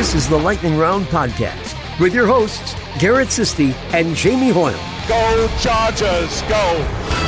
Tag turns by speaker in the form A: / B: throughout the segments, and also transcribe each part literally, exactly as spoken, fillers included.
A: This is the Lightning Round Podcast with your hosts, Garrett Sisti and Jamie Hoyle.
B: Go Chargers, go!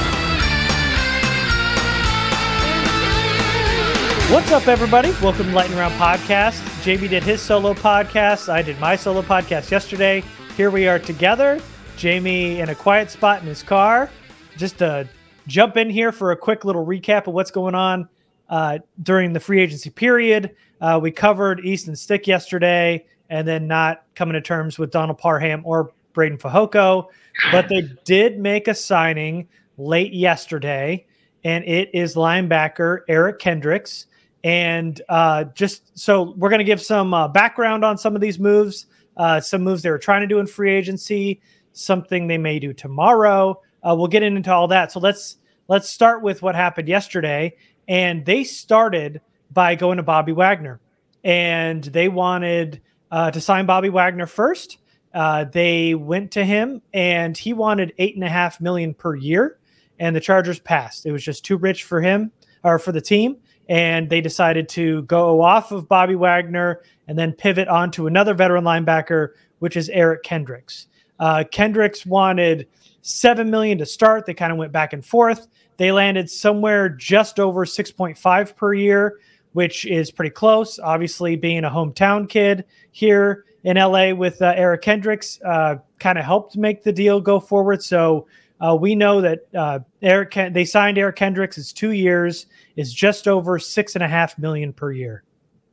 C: What's up, everybody? Welcome to Lightning Round Podcast. Jamie did his solo podcast. I did my solo podcast yesterday. Here we are together. Jamie in a quiet spot in his car. Just to jump in here for a quick little recap of what's going on uh, during the free agency period. Uh, we covered Easton Stick yesterday, and then not coming to terms with Donald Parham or Braden Fehoko. But they did make a signing late yesterday, and it is linebacker Eric Kendricks. And uh, just so we're going to give some uh, background on some of these moves, uh, some moves they were trying to do in free agency, something they may do tomorrow. Uh, we'll get into all that. So let's let's start with what happened yesterday. And they started by going to Bobby Wagner, and they wanted uh, to sign Bobby Wagner first. Uh, they went to him, and he wanted eight and a half million per year, and the Chargers passed. It was just too rich for him or for the team, and they decided to go off of Bobby Wagner and then pivot onto another veteran linebacker, which is Eric Kendricks. Uh, Kendricks wanted seven million to start. They kind of went back and forth. They landed somewhere just over six point five per year, which is pretty close. Obviously, being a hometown kid here in L A with uh, Eric Kendricks uh, kind of helped make the deal go forward. So uh, we know that uh, Eric Ken- they signed Eric Kendricks. It's two years. It's just over six and a half million per year.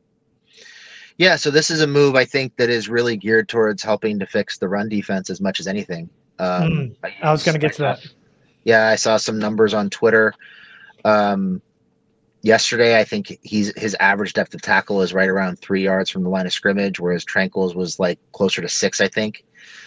D: Yeah, so this is a move I think that is really geared towards helping to fix the run defense as much as anything. Um,
C: mm, I, I was going to get to that.
D: Yeah, I saw some numbers on Twitter. Um, yesterday, I think he's his average depth of tackle is right around three yards from the line of scrimmage, whereas Tranquil's was like closer to six, I think.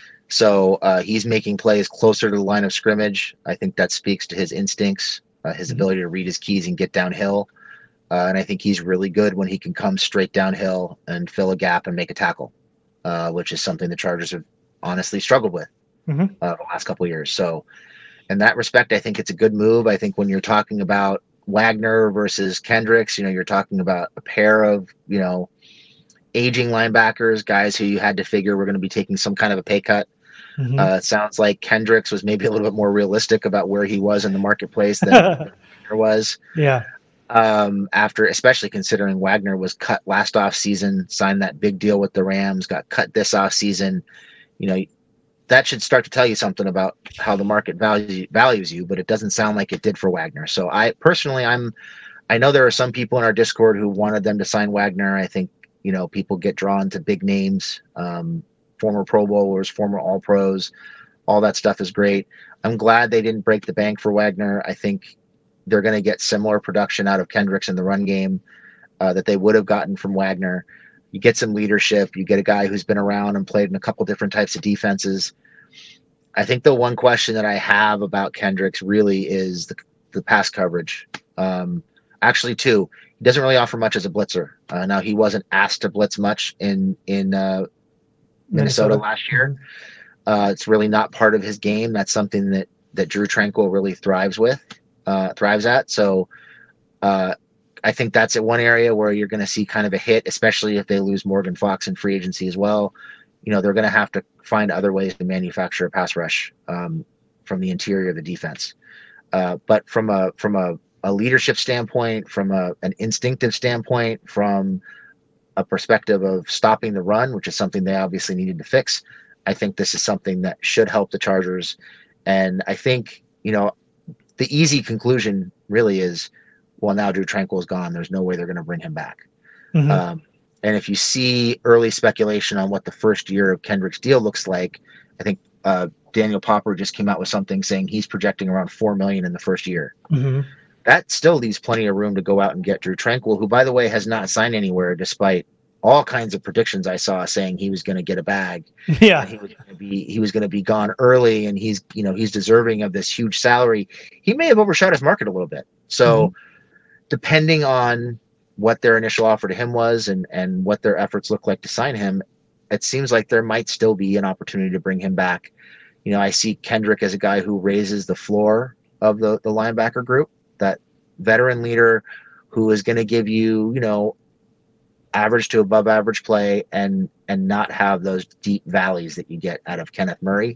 D: So uh, he's making plays closer to the line of scrimmage. I think that speaks to his instincts, uh, his mm-hmm. ability to read his keys and get downhill. Uh, and I think he's really good when he can come straight downhill and fill a gap and make a tackle, uh, which is something the Chargers have honestly struggled with mm-hmm. uh, the last couple of years. So in that respect, I think it's a good move. I think when you're talking about Wagner versus Kendricks, you know, you're talking about a pair of, you know, aging linebackers, guys who you had to figure were going to be taking some kind of a pay cut. Mm-hmm. Uh, it sounds like Kendricks was maybe a little bit more realistic about where he was in the marketplace than Wagner was.
C: Yeah.
D: Um, after, especially considering Wagner was cut last off season, signed that big deal with the Rams, got cut this off season, you know, that should start to tell you something about how the market values values you, but it doesn't sound like it did for Wagner. So I personally, I'm, I know there are some people in our Discord who wanted them to sign Wagner. I think, you know, people get drawn to big names, um, former Pro Bowlers, former All Pros, all that stuff is great. I'm glad they didn't break the bank for Wagner. I think they're going to get similar production out of Kendricks in the run game uh, that they would have gotten from Wagner. You get some leadership. You get a guy who's been around and played in a couple different types of defenses. I think the one question that I have about Kendricks really is the, the pass coverage. Um, actually, two. He doesn't really offer much as a blitzer. Uh, now, he wasn't asked to blitz much in in uh, Minnesota, Minnesota last year. Uh, it's really not part of his game. That's something that that Drue Tranquill really thrives with, uh, thrives at. So. Uh, I think that's at one area where you're going to see kind of a hit, especially if they lose Morgan Fox in free agency as well. You know, they're going to have to find other ways to manufacture a pass rush um, from the interior of the defense. Uh, but from a from a, a leadership standpoint, from a, an instinctive standpoint, from a perspective of stopping the run, which is something they obviously needed to fix, I think this is something that should help the Chargers. And I think, you know, the easy conclusion really is, well, now Drue Tranquill is gone. There's no way they're going to bring him back. Mm-hmm. Um, and if you see early speculation on what the first year of Kendrick's deal looks like, I think uh, Daniel Popper just came out with something saying he's projecting around four million dollars in the first year. Mm-hmm. That still leaves plenty of room to go out and get Drue Tranquill, who, by the way, has not signed anywhere despite all kinds of predictions I saw saying he was going to get a bag.
C: Yeah,
D: he was going to be he was going to be gone early, and he's you know he's deserving of this huge salary. He may have overshot his market a little bit. So. Mm-hmm. Depending on what their initial offer to him was and, and what their efforts look like to sign him, it seems like there might still be an opportunity to bring him back. You know, I see Kendrick as a guy who raises the floor of the, the linebacker group, that veteran leader who is going to give you, you know, average to above average play and and not have those deep valleys that you get out of Kenneth Murray.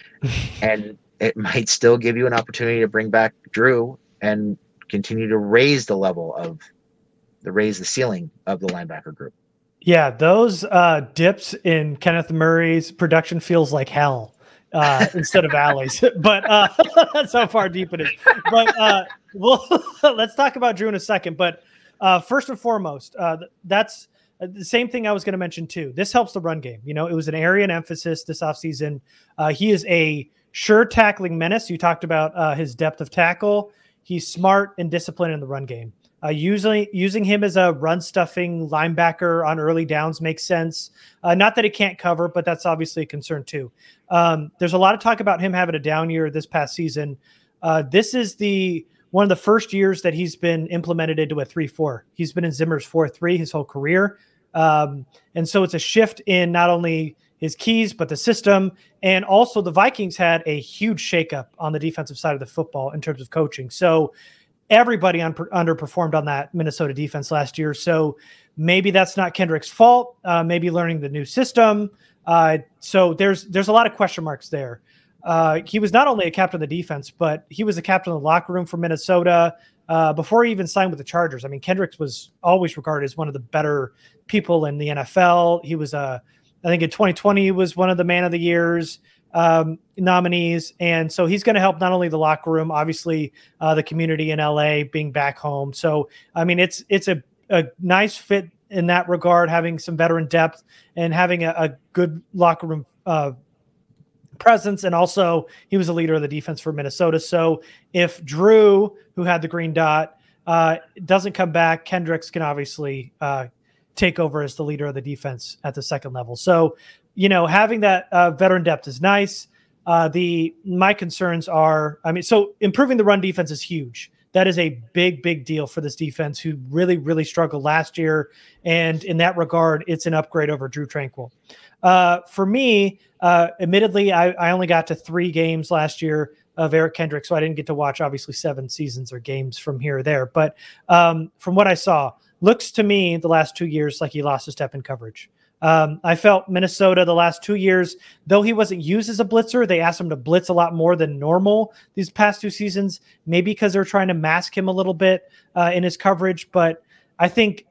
D: And it might still give you an opportunity to bring back Drew and continue to raise the level of the raise the ceiling of the linebacker group.
C: Yeah, those uh, dips in Kenneth Murray's production feels like hell uh, instead of alleys. But uh, that's how far deep it is. But uh, well, let's talk about Drew in a second. But uh, first and foremost, uh, that's the same thing I was going to mention too. This helps the run game. You know, it was an area in emphasis this offseason. Uh, he is a sure tackling menace. You talked about uh, his depth of tackle. He's smart and disciplined in the run game. Uh, usually using him as a run stuffing linebacker on early downs makes sense. Uh, not that he can't cover, but that's obviously a concern too. Um, there's a lot of talk about him having a down year this past season. Uh, this is the one of the first years that he's been implemented into a three four. He's been in Zimmer's four three his whole career. Um, and so it's a shift in not only his keys, but the system. And also the Vikings had a huge shakeup on the defensive side of the football in terms of coaching. So everybody un- underperformed on that Minnesota defense last year. So maybe that's not Kendrick's fault. Uh, maybe learning the new system. Uh, so there's there's a lot of question marks there. Uh, he was not only a captain of the defense, but he was a captain of the locker room for Minnesota uh, before he even signed with the Chargers. I mean, Kendricks was always regarded as one of the better people in the N F L. He was a, I think in twenty twenty, he was one of the Man of the Years um, nominees. And so he's going to help not only the locker room, obviously uh, the community in L A being back home. So, I mean, it's, it's a, a nice fit in that regard, having some veteran depth and having a, a good locker room uh, presence. And also he was a leader of the defense for Minnesota. So if Drew, who had the green dot, uh, doesn't come back, Kendricks can obviously uh, take over as the leader of the defense at the second level. So, you know, having that uh, veteran depth is nice. Uh, the, my concerns are, I mean, so improving the run defense is huge. That is a big, big deal for this defense, who really, really struggled last year. And in that regard, it's an upgrade over Drew Tranquill. Uh, for me, uh, admittedly, I, I only got to three games last year of Eric Kendricks, so I didn't get to watch, obviously, seven seasons or games from here or there. But um, from what I saw, looks to me the last two years like he lost a step in coverage. Um, I felt Minnesota the last two years, though he wasn't used as a blitzer, they asked him to blitz a lot more than normal these past two seasons, maybe because they're trying to mask him a little bit uh, in his coverage. But I think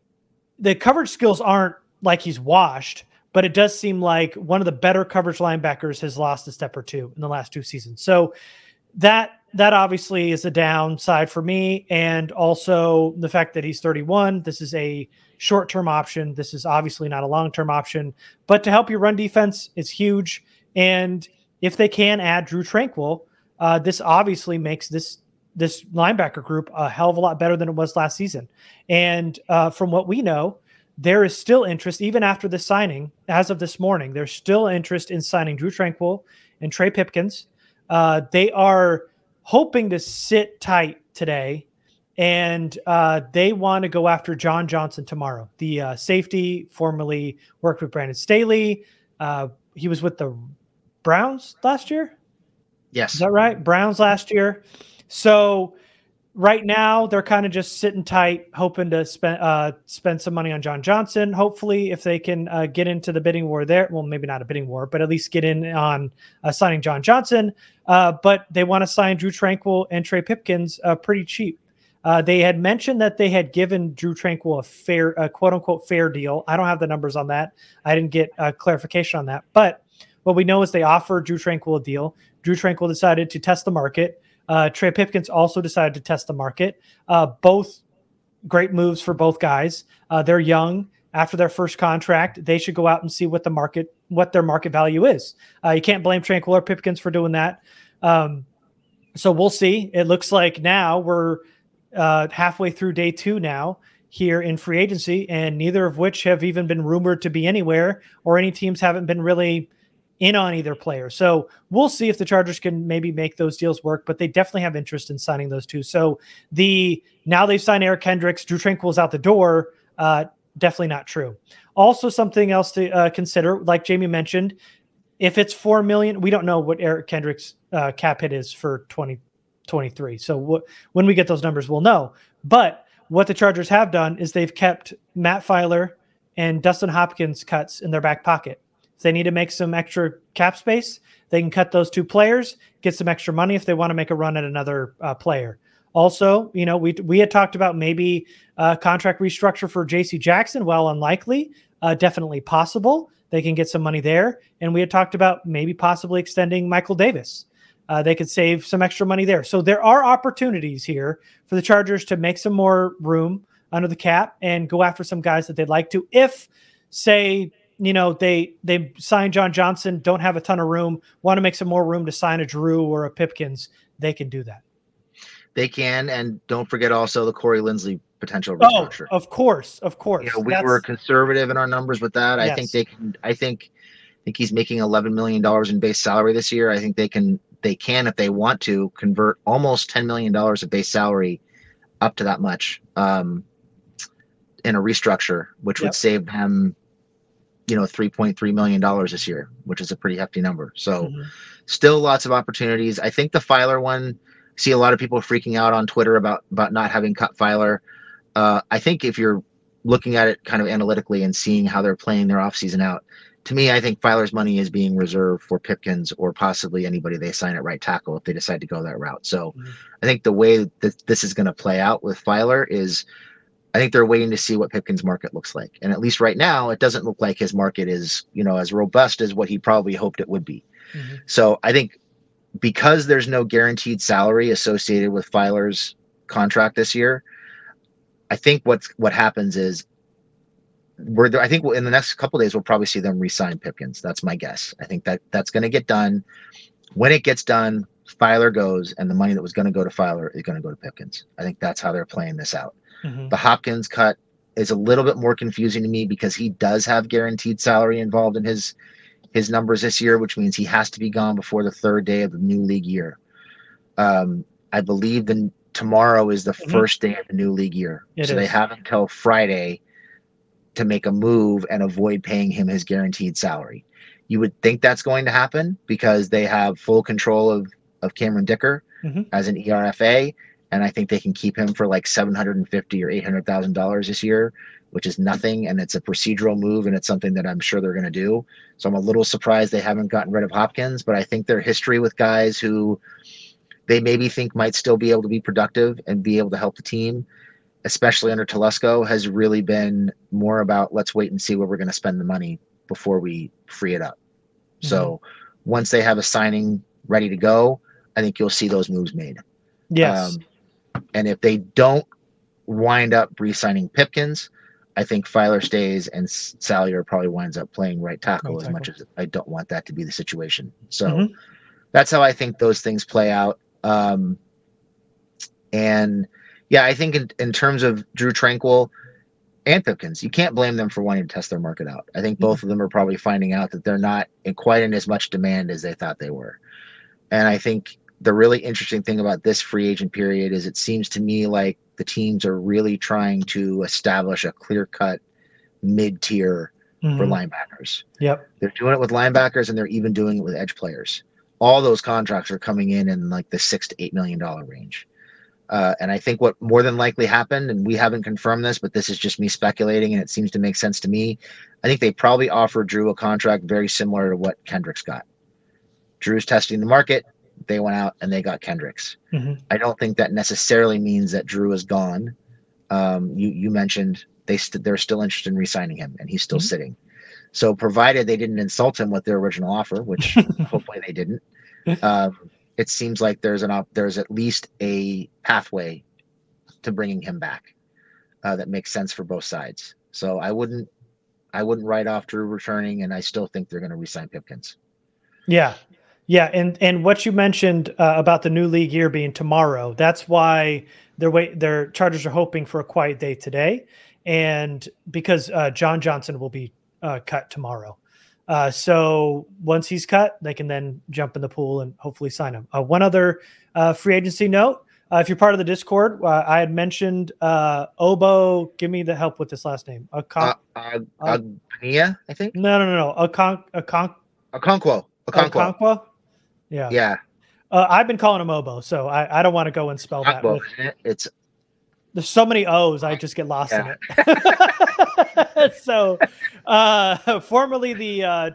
C: the coverage skills aren't like he's washed, but it does seem like one of the better coverage linebackers has lost a step or two in the last two seasons. So that that obviously is a downside for me. And also the fact that he's thirty-one, this is a short-term option. This is obviously not a long-term option, but to help your run defense is huge. And if they can add Drew Tranquill, uh, this obviously makes this this linebacker group a hell of a lot better than it was last season. And uh, from what we know, there is still interest, even after the signing, as of this morning, there's still interest in signing Drew Tranquill and Trey Pipkins. Uh, they are hoping to sit tight today, and uh, they want to go after John Johnson tomorrow, the uh, safety, formerly worked with Brandon Staley. Uh, he was with the Browns last year.
D: Yes.
C: Is that right? Browns last year. So right now they're kind of just sitting tight, hoping to spend uh, spend some money on John Johnson. Hopefully, if they can uh, get into the bidding war there, well, maybe not a bidding war, but at least get in on uh, signing John Johnson. Uh, but they want to sign Drew Tranquill and Trey Pipkins uh, pretty cheap. Uh, they had mentioned that they had given Drew Tranquill a fair, a quote unquote fair deal. I don't have the numbers on that. I didn't get uh, clarification on that. But what we know is they offered Drew Tranquill a deal. Drew Tranquill decided to test the market. Uh, Trey Pipkins also decided to test the market. Uh, both great moves for both guys. Uh, they're young. After their first contract, they should go out and see what the market, what their market value is. Uh, you can't blame Tranquill or Pipkins for doing that. Um, so we'll see. It looks like now we're uh, halfway through day two now here in free agency, and neither of which have even been rumored to be anywhere, or any teams haven't been really in on either player. So we'll see if the Chargers can maybe make those deals work, but they definitely have interest in signing those two. So the, now they've signed Eric Kendricks, Drew Tranquill's out the door. Uh, definitely not true. Also something else to uh, consider, like Jamie mentioned, if it's four million, we don't know what Eric Kendricks uh, cap hit is for twenty twenty-three. So w- when we get those numbers, we'll know. But what the Chargers have done is they've kept Matt Filer and Dustin Hopkins cuts in their back pocket. If they need to make some extra cap space, they can cut those two players, get some extra money if they want to make a run at another uh, player. Also, you know, we we had talked about maybe a contract restructure for J C Jackson. While unlikely, uh, definitely possible. They can get some money there. And we had talked about maybe possibly extending Michael Davis. Uh, they could save some extra money there. So there are opportunities here for the Chargers to make some more room under the cap and go after some guys that they'd like to. If, say, you know, they they sign John Johnson, don't have a ton of room, want to make some more room to sign a Drew or a Pipkins, they can do that.
D: They can, and don't forget also the Corey Linsley potential restructure.
C: Oh, of course, of course.
D: You know, we
C: That's,
D: were conservative in our numbers with that.
C: Yes.
D: I think they can. I think, I think he's making eleven million dollars in base salary this year. I think they can. They can, if they want to, convert almost ten million dollars of base salary up to that much um, in a restructure, which
C: Yep.
D: would save them, you know, three point three million dollars this year, which is a pretty hefty number. So,
C: Mhm.
D: still lots of opportunities. I think the Filer one. See a lot of people freaking out on Twitter about about not having cut Filer. Uh, I think if you're looking at it kind of analytically and seeing how they're playing their offseason out, to me, I think Filer's money is being reserved for Pipkins or possibly anybody they sign at right tackle if they decide to go that route. So
C: Mhm.
D: I think the way that this is going to play out with Filer is I think they're waiting to see what Pipkins' market looks like. And at least right now, it doesn't look like his market is, you know, as robust as what he probably hoped it would be.
C: Mhm.
D: So I think because there's no guaranteed salary associated with Filer's contract this year, I think what's what happens is we're there, I think in the next couple of days we'll probably see them re-sign Pipkins. That's my guess. I think that that's going to get done. When it gets done, Filer goes, and the money that was going to go to Filer is going to go to Pipkins. I think that's how they're playing this out.
C: Mhm.
D: The Hopkins cut is a little bit more confusing to me because he does have guaranteed salary involved in his his numbers this year, which means he has to be gone before the third day of the new league year. Um, I believe the tomorrow is the
C: Mhm.
D: first day of the new league year.
C: It
D: so they
C: is.
D: have until Friday to make a move and avoid paying him his guaranteed salary. You would think that's going to happen because they have full control of, of Cameron Dicker
C: Mhm.
D: as an E R F A. And I think they can keep him for like seven hundred fifty thousand dollars or eight hundred thousand dollars this year, which is nothing. And it's a procedural move, and it's something that I'm sure they're going to do. So I'm a little surprised they haven't gotten rid of Hopkins, but I think their history with guys who they maybe think might still be able to be productive and be able to help the team, especially under Telesco, has really been more about let's wait and see where we're going to spend the money before we free it up.
C: Mm-hmm.
D: So once they have a signing ready to go, I think you'll see those moves made.
C: Yes.
D: Um, and if they don't wind up re-signing Pipkins, I think Filer stays and Salyer probably winds up playing right tackle,
C: Right
D: as
C: tackle.
D: much as I don't want that to be the situation. So
C: Mhm.
D: that's how I think those things play out. Um, and yeah, I think in, in terms of Drew Tranquil and Pipkins, you can't blame them for wanting to test their market out. I think both of them are probably finding out that they're not in quite in as much demand as they thought they were. And I think the really interesting thing about this free agent period is it seems to me like the teams are really trying to establish a clear-cut mid-tier
C: Mhm.
D: for linebackers.
C: Yep.
D: They're doing it with linebackers, and they're even doing it with edge players. All those contracts are coming in in like the six to eight million dollar range. Uh, and I think what more than likely happened, and we haven't confirmed this, but this is just me speculating, and it seems to make sense to me. I think they probably offered Drew a contract very similar to what Kendricks got. Drew's testing the market. They went out and they got Kendricks.
C: Mhm.
D: I don't think that necessarily means that Drew is gone. Um, you you mentioned they st- they're still interested in re-signing him, and he's still
C: Mhm.
D: sitting. So provided they didn't insult him with their original offer, which hopefully they didn't, um, it seems like there's an op- there's at least a pathway to bringing him back uh, that makes sense for both sides. So I wouldn't I wouldn't write off Drew returning, and I still think they're going to re-sign Pipkins.
C: Yeah. Yeah. And, and what you mentioned uh, about the new league year being tomorrow, that's why they're wait, their Chargers are hoping for a quiet day today. And because uh, John Johnson will be uh, cut tomorrow. Uh, so once he's cut, they can then jump in the pool and hopefully sign him. Uh, one other uh, free agency note, uh, if you're part of the Discord, uh, I had mentioned uh, Obo. Give me the help with this last name. Akon-
D: Uh, uh, uh, Agnia, I think.
C: no, no, no, no. Akon- Akon-
D: Okonkwo. Okonkwo.
C: Okonkwo? Yeah.
D: Yeah.
C: Uh, I've been calling him Obo, so I, I don't want to go and spell that.
D: Okonkwo,
C: With,
D: isn't it? It's
C: There's so many O's, I just get lost
D: Yeah.
C: in it. So, uh, formerly the uh,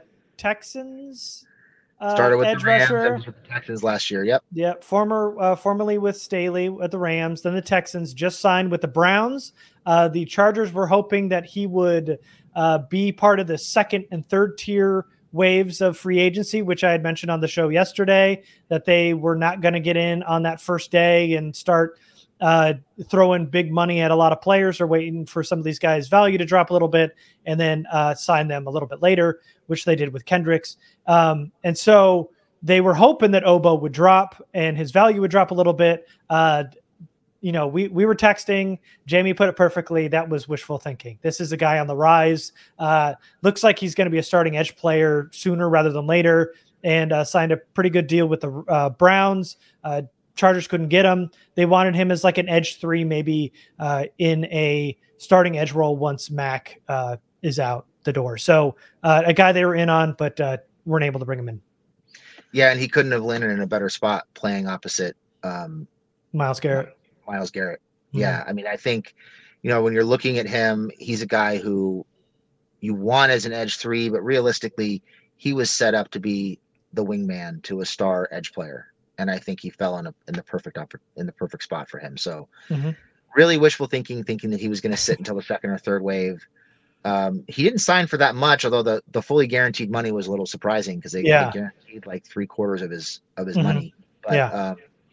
C: Texans uh,
D: Started with
C: edge
D: the Rams,
C: rusher.
D: and was with the Texans last year. Yep.
C: Yeah, former uh, formerly with Staley at the Rams, then the Texans, just signed with the Browns. Uh, the Chargers were hoping that he would uh, be part of the second and third tier waves of free agency, which I had mentioned on the show yesterday, that they were not going to get in on that first day and start uh, throwing big money at a lot of players, or waiting for some of these guys' value to drop a little bit and then uh, sign them a little bit later, which they did with Kendricks. Um, and so they were hoping that Obo would drop and his value would drop a little bit. Uh, you know, we, we were texting, Jamie put it perfectly. That was wishful thinking. This is a guy on the rise. Uh, looks like he's going to be a starting edge player sooner rather than later, and uh, signed a pretty good deal with the uh, Browns. Uh, Chargers couldn't get him. They wanted him as like an edge three, maybe uh, in a starting edge role once Mac uh, is out the door. So uh, a guy they were in on, but uh, weren't able to bring him in.
D: Yeah, and he couldn't have landed in a better spot playing opposite um,
C: Myles Garrett.
D: Myles Garrett. Mm-hmm. Yeah, I mean, I think, you know, when you're looking at him, he's a guy who you want as an edge three, but realistically, he was set up to be the wingman to a star edge player. And I think he fell in, a, in the perfect in the perfect spot for him. So mm-hmm. really wishful thinking, thinking that he was going to sit until the second or third wave. Um, he didn't sign for that much, although the, the fully guaranteed money was a little surprising because they,
C: yeah.
D: they guaranteed like three quarters of his of his
C: mm-hmm.
D: money. But,
C: yeah,
D: um,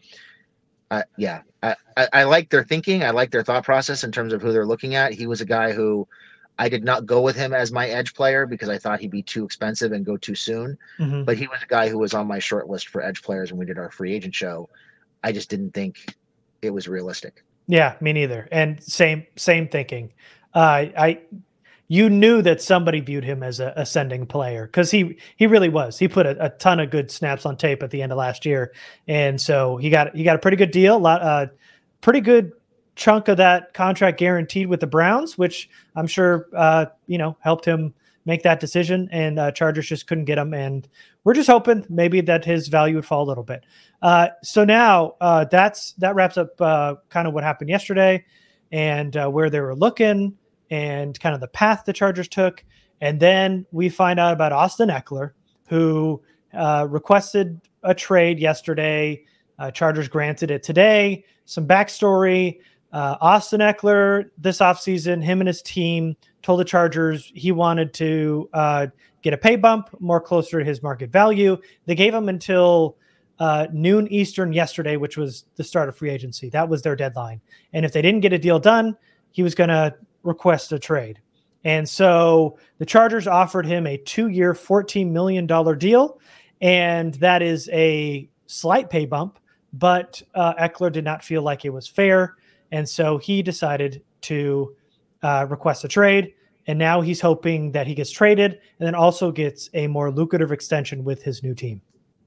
D: I, yeah, I, I, I like their thinking. I like their thought process in terms of who they're looking at. He was a guy who I did not go with him as my edge player because I thought he'd be too expensive and go too soon.
C: Mm-hmm.
D: But he was a guy who was on my short list for edge players when we did our free agent show. I just didn't think it was realistic.
C: Yeah, me neither. And same same thinking. Uh, I you knew that somebody viewed him as a ascending player because he he really was. He put a, a ton of good snaps on tape at the end of last year, and so he got he got a pretty good deal. A lot, uh, pretty good chunk of that contract guaranteed with the Browns, which I'm sure uh, you know helped him make that decision. And uh, Chargers just couldn't get him, and we're just hoping maybe that his value would fall a little bit. Uh, so now uh, that's that wraps up uh, kind of what happened yesterday, and uh, where they were looking, and kind of the path the Chargers took. And then we find out about Austin Ekeler, who uh, requested a trade yesterday. Uh, Chargers granted it today. Some backstory. Uh, Austin Ekeler this offseason, him and his team told the Chargers he wanted to uh, get a pay bump more closer to his market value. They gave him until uh, noon Eastern yesterday, which was the start of free agency. That was their deadline. And if they didn't get a deal done, he was going to request a trade. And so the Chargers offered him a two-year, fourteen million dollars deal, and that is a slight pay bump, but uh, Ekeler did not feel like it was fair. And so he decided to uh, request a trade, and now he's hoping that he gets traded and then also gets a more lucrative extension with his new team.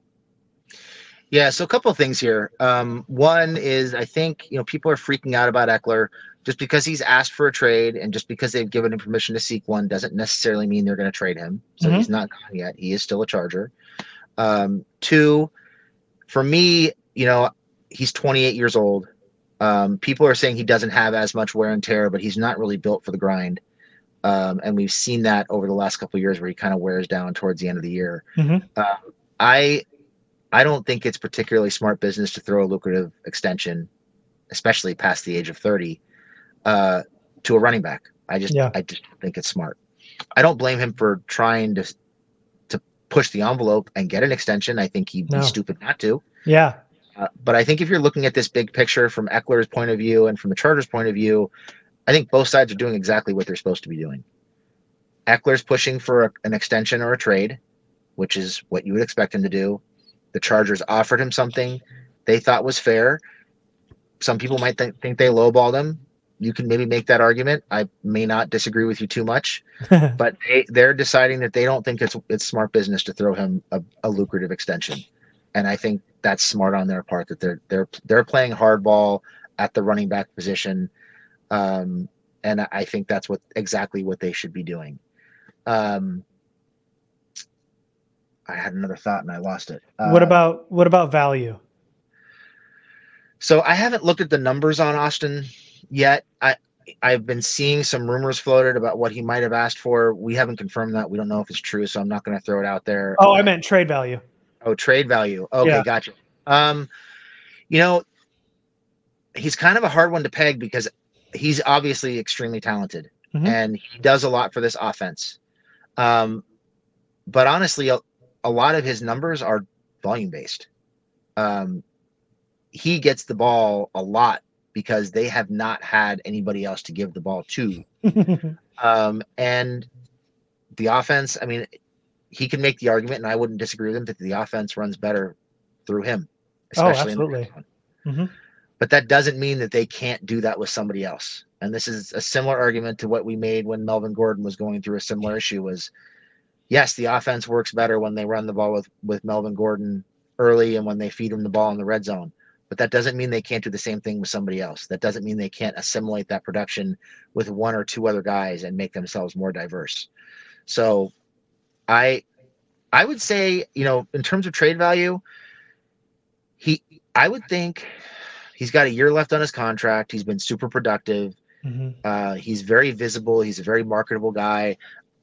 D: Yeah, so a couple of things here. Um, one is I think, you know, people are freaking out about Ekeler. Just because he's asked for a trade and just because they've given him permission to seek one doesn't necessarily mean they're going to trade him. So mm-hmm. he's not gone yet. He is still a Charger. Um, two, for me, you know, he's twenty-eight years old. Um, people are saying he doesn't have as much wear and tear, but he's not really built for the grind. Um, and we've seen that over the last couple of years where he kind of wears down towards the end of the year. Mm-hmm. Uh, I, I don't think it's particularly smart business to throw a lucrative extension, especially past the age of thirty, uh, to a running back. I just, yeah. I just think it's smart. I don't blame him for trying to, to push the envelope and get an extension. I think he'd no. be stupid not to.
C: Yeah.
D: Uh, but I think if you're looking at this big picture from Ekeler's point of view and from the Chargers' point of view, I think both sides are doing exactly what they're supposed to be doing. Ekeler's pushing for a, an extension or a trade, which is what you would expect him to do. The Chargers offered him something they thought was fair. Some people might th- think they lowballed him. You can maybe make that argument. I may not disagree with you too much, but they, they're deciding that they don't think it's it's smart business to throw him a, a lucrative extension. And I think that's smart on their part that they're they're they're playing hardball at the running back position, um, and I think that's what exactly what they should be doing. Um, I had another thought and I lost it. Uh,
C: what about what about value?
D: So I haven't looked at the numbers on Austin yet. I I've been seeing some rumors floated about what he might have asked for. We haven't confirmed that. We don't know if it's true, so I'm not going to throw it out there.
C: Oh, I meant trade value.
D: Oh, trade value. Okay,
C: Yeah.
D: gotcha. Um, you know, he's kind of a hard one to peg because he's obviously extremely talented
C: Mhm.
D: and he does a lot for this offense. Um, but honestly, a, a lot of his numbers are volume based. Um, he gets the ball a lot because they have not had anybody else to give the ball to. um, and the offense, I mean, he can make the argument, and I wouldn't disagree with him, that the offense runs better through him.
C: Oh,
D: Especially
C: absolutely.
D: in the red zone.
C: Mhm.
D: But that doesn't mean that they can't do that with somebody else. And this is a similar argument to what we made when Melvin Gordon was going through a similar issue was, yes, the offense works better when they run the ball with, with Melvin Gordon early and when they feed him the ball in the red zone. But that doesn't mean they can't do the same thing with somebody else. That doesn't mean they can't assimilate that production with one or two other guys and make themselves more diverse. So I I would say, you know, in terms of trade value, he I would think he's got a year left on his contract. He's been super productive.
C: Mhm.
D: Uh, he's very visible. He's a very marketable guy.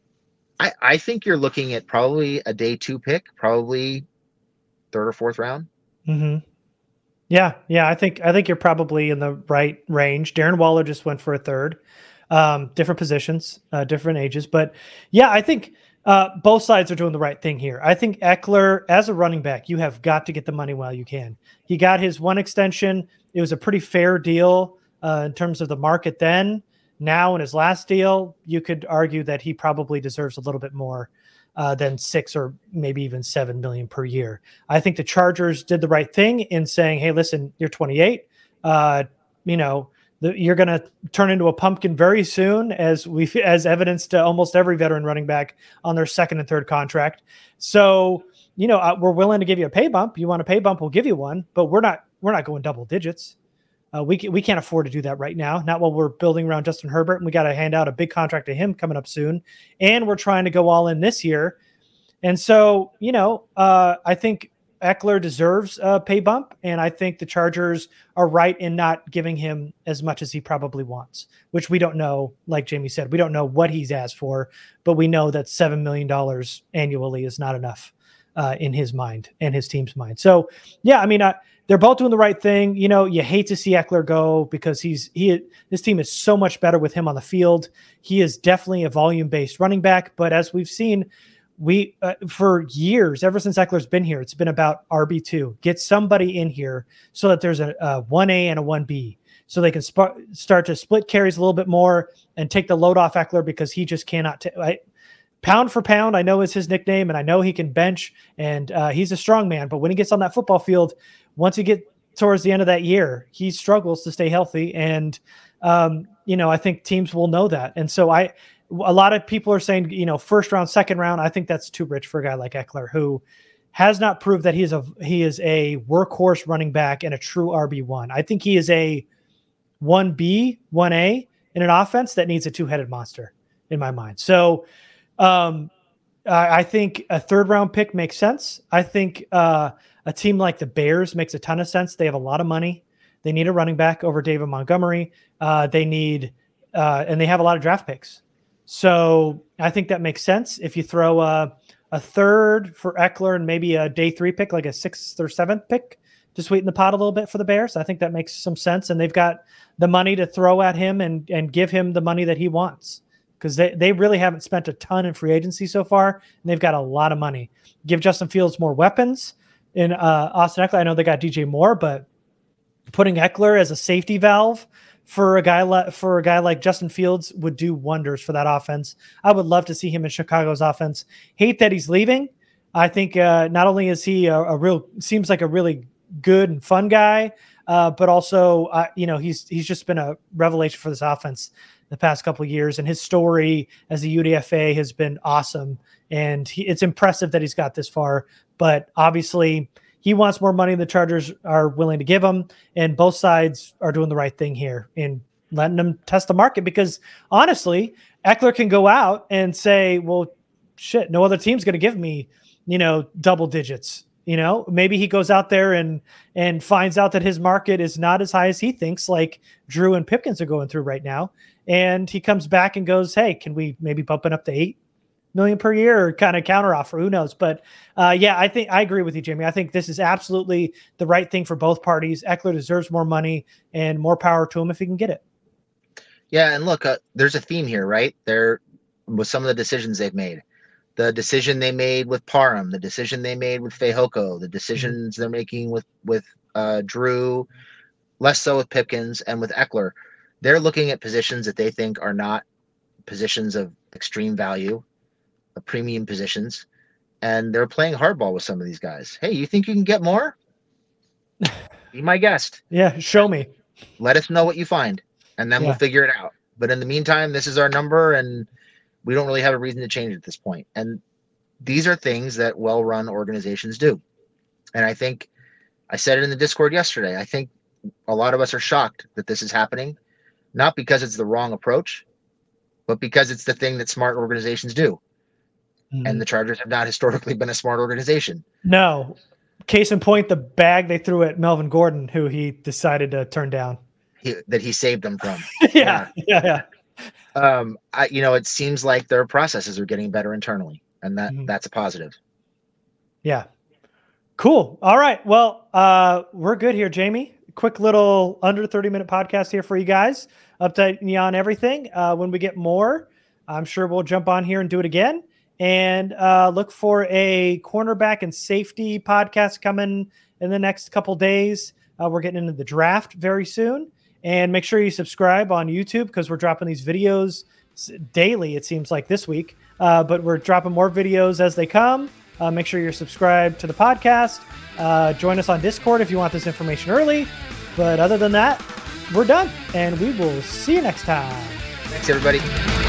D: I, I think you're looking at probably a day two pick, probably third or fourth round.
C: Mm-hmm. Yeah, yeah, I think I think you're probably in the right range. Darren Waller just went for a third. Um, different positions, uh, different ages, but yeah, I think uh, both sides are doing the right thing here. I think Eckler, as a running back, you have got to get the money while you can. He got his one extension. It was a pretty fair deal uh, in terms of the market then. Now, in his last deal, you could argue that he probably deserves a little bit more uh, than six or maybe even seven million per year. I think the Chargers did the right thing in saying, "Hey, listen, you're twenty-eight. Uh, you know, the, you're going to turn into a pumpkin very soon," as we as evidenced to almost every veteran running back on their second and third contract. So, you know, uh, we're willing to give you a pay bump. You want a pay bump, we'll give you one, but we're not we're not going double digits. Uh, we we can't afford to do that right now. Not while we're building around Justin Herbert, and we got to hand out a big contract to him coming up soon. And we're trying to go all in this year. And so, you know, uh, I think Eckler deserves a pay bump, and I think the Chargers are right in not giving him as much as he probably wants, which we don't know. Like Jamie said, we don't know what he's asked for, but we know that seven million dollars annually is not enough uh, in his mind and his team's mind. So, yeah, I mean, I, they're both doing the right thing. You know, you hate to see Eckler go because he's he. This team is so much better with him on the field. He is definitely a volume-based running back, but as we've seen, we uh, for years, ever since Eckler's been here, it's been about R B two. Get somebody in here so that there's a, a one A and a one B, so they can sp- start to split carries a little bit more and take the load off Eckler because he just cannot. T- I, pound for pound, I know is his nickname, and I know he can bench, and uh, he's a strong man. But when he gets on that football field, once you get towards the end of that year, he struggles to stay healthy. And, um, you know, I think teams will know that. And so I, a lot of people are saying, you know, first round, second round, I think that's too rich for a guy like Eckler, who has not proved that he is a, he is a workhorse running back and a true R B one. I think he is a one B, one A in an offense that needs a two-headed monster in my mind. So um, I, I think a third round pick makes sense. I think, uh, a team like the Bears makes a ton of sense. They have a lot of money. They need a running back over David Montgomery. Uh, they need, uh, and they have a lot of draft picks. So I think that makes sense. If you throw a, a third for Eckler and maybe a day three pick, like a sixth or seventh pick, to sweeten the pot a little bit for the Bears, I think that makes some sense. And they've got the money to throw at him and, and give him the money that he wants, because they, they really haven't spent a ton in free agency so far, and they've got a lot of money. Give Justin Fields more weapons. In uh, Austin Eckler, I know they got D J Moore, but putting Eckler as a safety valve for a guy le- for a guy like Justin Fields would do wonders for that offense. I would love to see him in Chicago's offense. Hate that he's leaving. I think uh, not only is he a, a real, seems like a really good and fun guy, uh, but also uh, you know he's he's just been a revelation for this offense the past couple of years, and his story as a U D F A has been awesome. And he, it's impressive that he's got this far, but obviously he wants more money than the Chargers are willing to give him. And both sides are doing the right thing here in letting him test the market, because honestly, Eckler can go out and say, well, shit, no other team's going to give me, you know, double digits You know, maybe he goes out there and and finds out that his market is not as high as he thinks, like Drew and Pipkins are going through right now. And he comes back and goes, hey, can we maybe bump it up to eight million per year or kind of counter offer? Who knows? But uh, yeah, I think I agree with you, Jamie. I think this is absolutely the right thing for both parties. Eckler deserves more money, and more power to him if he can get it.
D: Yeah, and look, uh, there's a theme here, right? There with some of the decisions they've made. The decision they made with Parham, the decision they made with Fehoko, the decisions mm-hmm. they're making with with uh, Drew, less so with Pipkins and with Eckler. They're looking at positions that they think are not positions of extreme value, of premium positions, and they're playing hardball with some of these guys. Hey, you think you can get more? Be my guest.
C: Yeah, show me.
D: Let us know what you find, and then yeah. we'll figure it out. But in the meantime, this is our number, and we don't really have a reason to change at this point. And these are things that well-run organizations do. And I think I said it in the Discord yesterday. I think a lot of us are shocked that this is happening, not because it's the wrong approach, but because it's the thing that smart organizations do. Mm-hmm. And the Chargers have not historically been a smart organization.
C: No. Case in point, the bag they threw at Melvin Gordon, who he decided to turn down.
D: He, that he saved them from.
C: yeah, yeah, yeah.
D: Um, I, you know, it seems like their processes are getting better internally, and that mm-hmm. that's a positive.
C: Yeah. Cool. All right. Well, uh, we're good here, Jamie. Quick little under thirty minute podcast here for you guys. Updating you on everything. Uh, when we get more, I'm sure we'll jump on here and do it again. And uh, look for a cornerback and safety podcast coming in the next couple days. Uh, we're getting into the draft very soon. And make sure you subscribe on YouTube because we're dropping these videos daily, it seems like this week. Uh, but we're dropping more videos as they come. Uh, make sure you're subscribed to the podcast. Uh, join us on Discord if you want this information early. But other than that, we're done. And we will see you next time.
D: Thanks, everybody.